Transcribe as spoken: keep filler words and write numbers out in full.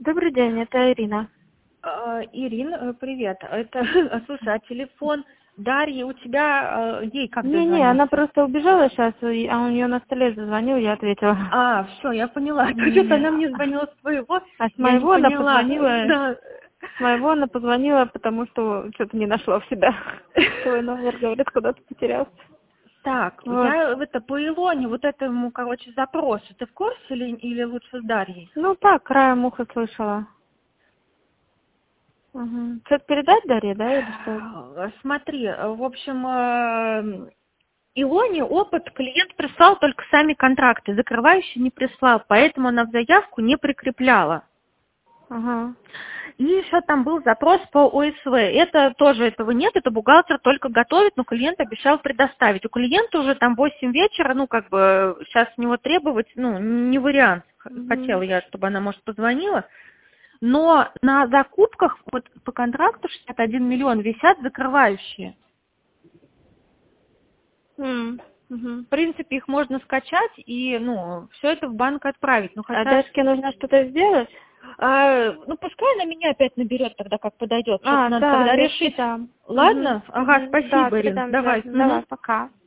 Добрый день, это Ирина. А, Ирин, э, привет. Это, слушай, а телефон Дарьи у тебя, э, ей как Не-не, она дозвониться? просто убежала сейчас, и- а у нее на столе зазвонил, я ответила. А, все, я поняла. То есть М. она мне звонила с твоего, А с я не моего она поняла. позвонила, Да. с моего она позвонила, потому что что-то не нашла в себя. Твой номер, говорит, куда-то потерялся. Так, Вот. я это по Илоне, вот этому, короче, запросу. Ты в курсе или, или лучше с Дарьей? Ну так, краем уха слышала. Угу. Что-то передать Дарье, да, или что? Э, Смотри, э, в общем, э, Илоне опыт клиент прислал только сами контракты, закрывающий не прислал, поэтому она в заявку не прикрепляла. Ага. И еще там был запрос по ОСВ. Это тоже этого нет, это бухгалтер только готовит, но клиент обещал предоставить. У клиента уже там восемь вечера, ну как бы сейчас с него требовать, ну не вариант. Угу. Хотела я, чтобы она, может, позвонила. Но на закупках вот по контракту шестьдесят один миллион висят закрывающие. М. Угу. В принципе, их можно скачать и, ну, все это в банк отправить. Ну, А хотя, Дашке нужно что-то сделать? а, ну, пускай она меня опять наберет тогда, как подойдет. Что-то А, надо да, тогда я решить. передам. Угу. Ладно? Ага, Угу. Да, спасибо, Ирин. передам Давай. обязательно. Мгм. Давай, пока.